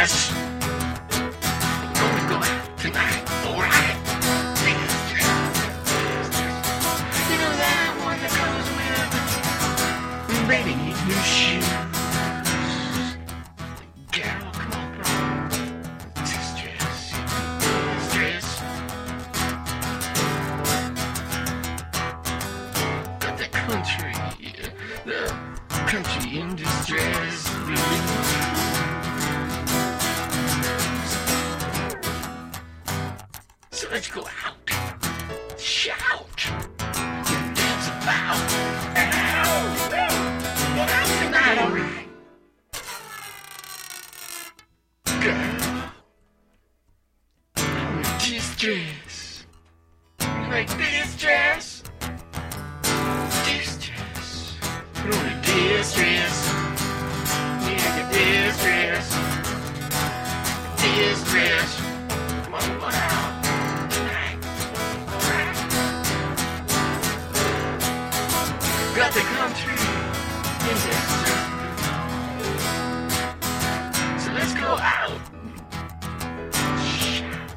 distress. Gonna go out tonight, alright? Distress. You know that one that comes with baby need new shoes. Girl, come on, bro. Distress. Distress. Got the country in distress. So let's go out, shout, and dance about. Ow, go out tonight, alright? Girl, I'm in distress. Like distress. Distress. We're only distress. Yeah, the distress. Distress. Come on, go out. Got the country in distress. So let's go out. Shout.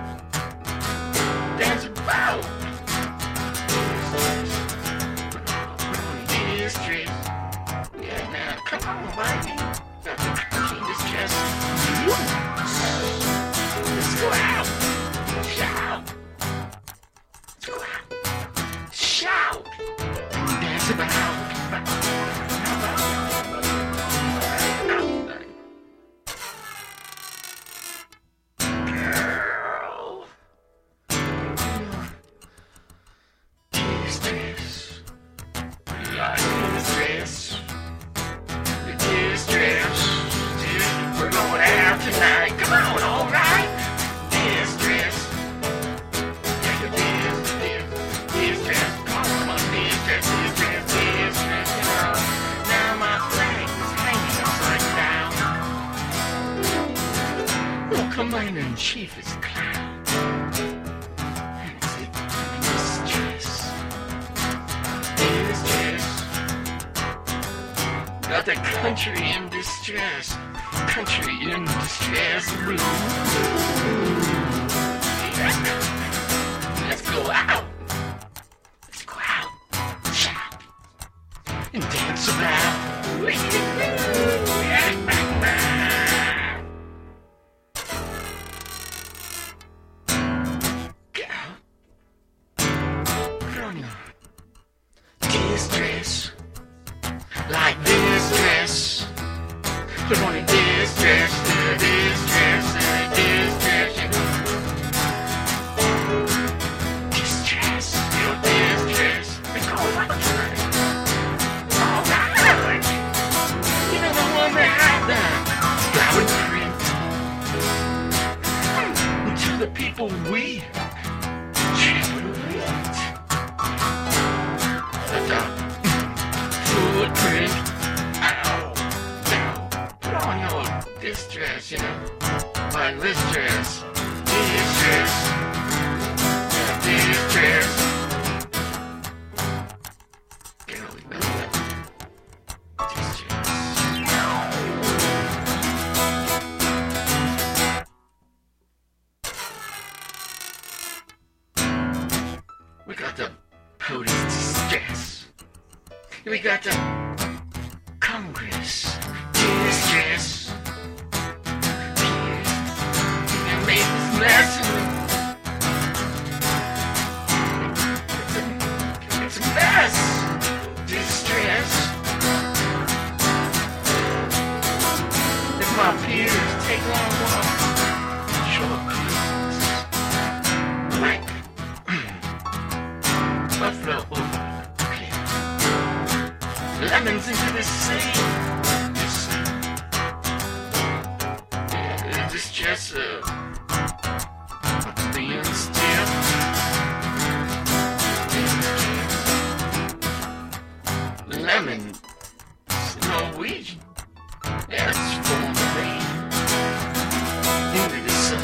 Dance about. Distress. Yeah, now come on, baby. Got the country in distress. Let's go out. Shout. Let's go out. Shout. Dance about. Girl. Distress. Like distress. The distress. We're going out tonight. Come on, alright? Distress. Yeah, the distress. Come on, distress. You know. Now my flag is hanging upside down. Oh, Commander-in-Chief is a clown. And it's distress. Distress. Got the country in distress. Country in distress. Let's go out. Let's go out. Shout. And dance about. Girl. From distress. Like distress. We're only distress. Distress. Distress. Distress. Your distress. It's all right. Alright. You know the one that had that flower print. To the people we generate. The footprint. Ow. Ow. Put on your distress, you know. Like distress. Distress. Distress. Girl, we know that. Distress. We got the police distress. We got the Congress distress. You made this mess. It's a mess. Distress. If my peers take long walks, short peers, like buffalo over cliff, lemons into the sea. It's just being still. Lemon, Norwegian. Yeah, it's from the rain into the sun.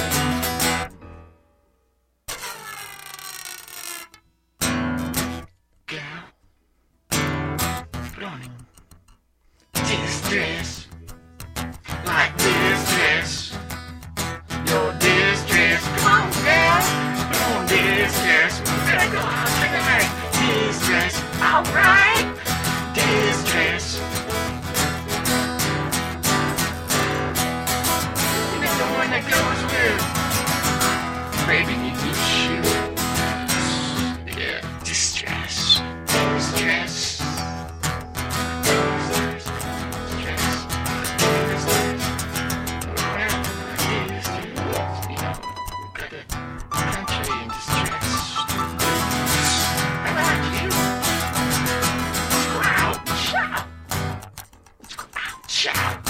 Girl, running distress, like distress. Alright. Distress. You know the one that goes with baby needs new shoe. Yeah, distress. Distress. Shout!